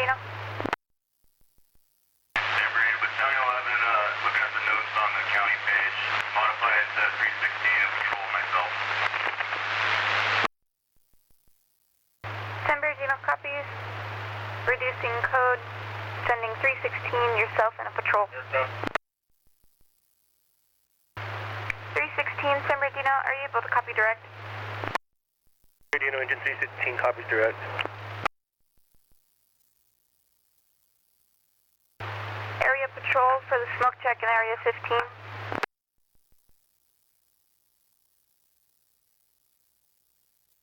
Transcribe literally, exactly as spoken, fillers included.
Bernardino. San Bernardino, Battalion eleven, uh, looking at the notes on the county page, modified it to three sixteen and patrol myself. San Bernardino copies. Reducing code, sending three sixteen, yourself and a patrol. Yes, sir. three sixteen, San Bernardino, are you able to copy direct? Bernardino, engine three sixteen, copies direct. Area patrol for the smoke check in area fifteen.